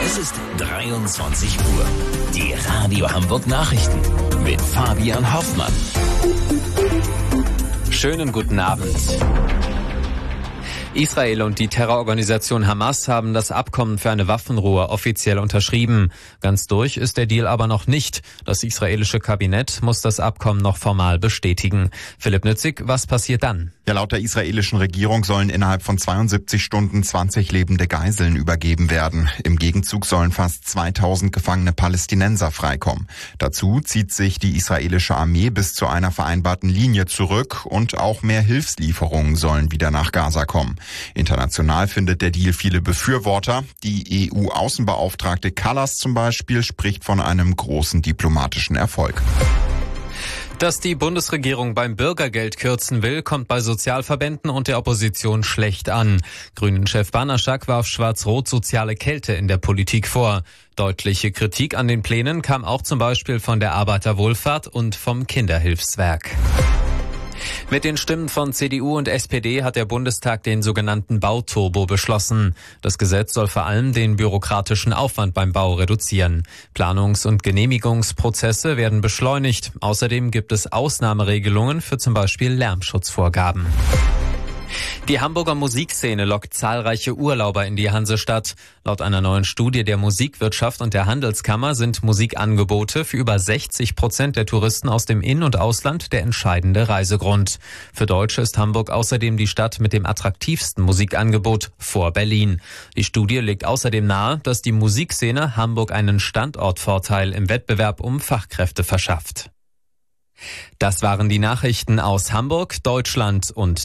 Es ist 23 Uhr. Die Radio Hamburg Nachrichten mit Fabian Hoffmann. Schönen guten Abend. Israel und die Terrororganisation Hamas haben das Abkommen für eine Waffenruhe offiziell unterschrieben. Ganz durch ist der Deal aber noch nicht. Das israelische Kabinett muss das Abkommen noch formal bestätigen. Philipp Nützig, was passiert dann? Ja, laut der israelischen Regierung sollen innerhalb von 72 Stunden 20 lebende Geiseln übergeben werden. Im Gegenzug sollen fast 2000 gefangene Palästinenser freikommen. Dazu zieht sich die israelische Armee bis zu einer vereinbarten Linie zurück und auch mehr Hilfslieferungen sollen wieder nach Gaza kommen. International findet der Deal viele Befürworter. Die EU-Außenbeauftragte Kallas zum Beispiel spricht von einem großen diplomatischen Erfolg. Dass die Bundesregierung beim Bürgergeld kürzen will, kommt bei Sozialverbänden und der Opposition schlecht an. Grünen-Chef Banaschak warf Schwarz-Rot soziale Kälte in der Politik vor. Deutliche Kritik an den Plänen kam auch zum Beispiel von der Arbeiterwohlfahrt und vom Kinderhilfswerk. Mit den Stimmen von CDU und SPD hat der Bundestag den sogenannten Bauturbo beschlossen. Das Gesetz soll vor allem den bürokratischen Aufwand beim Bau reduzieren. Planungs- und Genehmigungsprozesse werden beschleunigt. Außerdem gibt es Ausnahmeregelungen für zum Beispiel Lärmschutzvorgaben. Die Hamburger Musikszene lockt zahlreiche Urlauber in die Hansestadt. Laut einer neuen Studie der Musikwirtschaft und der Handelskammer sind Musikangebote für über 60% der Touristen aus dem In- und Ausland der entscheidende Reisegrund. Für Deutsche ist Hamburg außerdem die Stadt mit dem attraktivsten Musikangebot vor Berlin. Die Studie legt außerdem nahe, dass die Musikszene Hamburg einen Standortvorteil im Wettbewerb um Fachkräfte verschafft. Das waren die Nachrichten aus Hamburg, Deutschland und